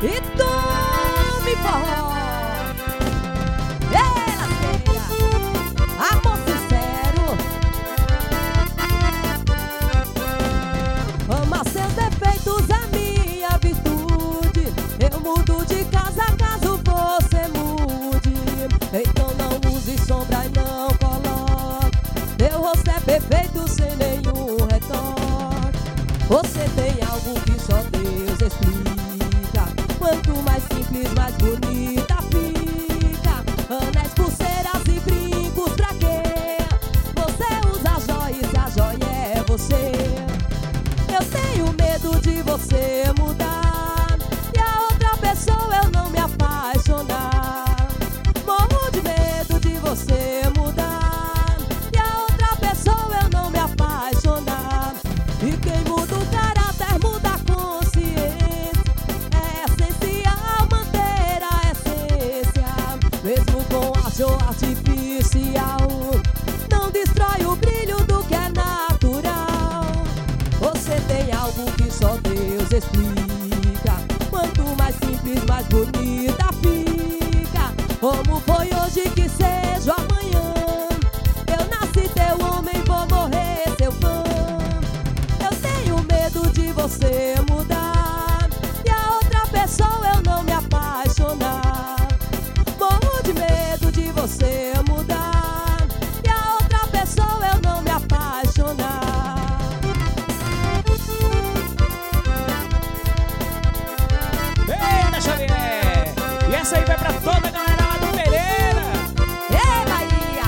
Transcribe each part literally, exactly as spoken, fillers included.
E tome forró. Ei, lasqueira, amor sincero. Ama seus defeitos, a minha virtude. Eu mudo de casa caso você mude. Então não use sombra e não coloque. Teu rosto é perfeito sem nenhum retoque. Você tem algo que só Deus explica. Quanto mais simples, mais bonita fica. Anéis, pulseiras e brincos, pra quê? Você usa joias e a joia é você. Eu tenho medo de você mudar e a outra pessoa eu não me apaixonar. Morro de medo de você mudar e a outra pessoa eu não me apaixonar. E quem muda o caráter muda a consciência. É essencial manter a essência, mesmo com arte ou artificial. Não destrói o brilho do que é natural. Você tem algo que só Deus explica. Quanto mais simples, mais bonita fica. Como foi hoje que seja amanhã. Eu nasci teu homem, vou morrer seu fã. Eu tenho medo de você mudar e a outra pessoa eu não me apaixonar. Morro de medo de você mudar e a outra pessoa eu não me apaixonar. Eita, Xavier! E essa aí vai pra toda a galera lá do Pereira! Ei, Bahia!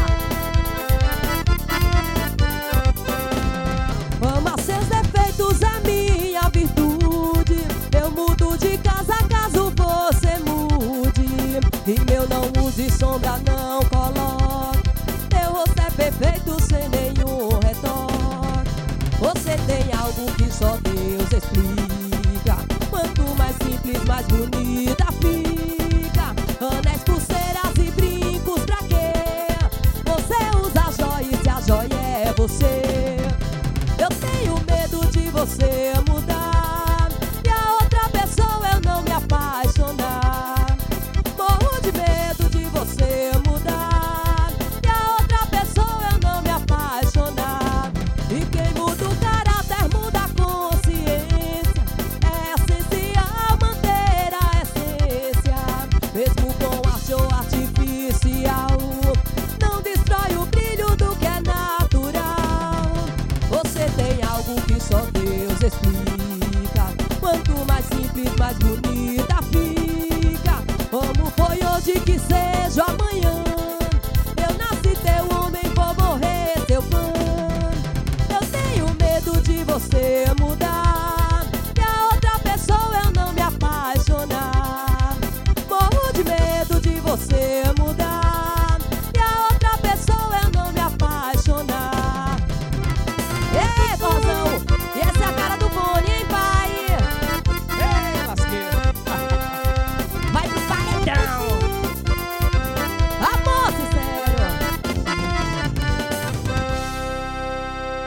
Ama seus defeitos, a minha virtude. Eu mudo de casa caso você mude. E meu não use sombra, não coloque. Teu rosto é perfeito sem nenhum retoque. Você tem algo que só Deus explica. Quanto mais simples, mais bonita fica. Anéis, pulseiras e brincos, pra quê? Você usa joias e a joia é você. Eu tenho medo de você mudar e a outra pessoa eu não me apaixonar. Morro de medo de você mudar e a outra pessoa eu não me apaixonar. E quem muda o caráter muda a consciência. É essencial manter a essência, mesmo com arte ou artificial. Não destrói o brilho do que é natural. Você tem algo que só Deus explica.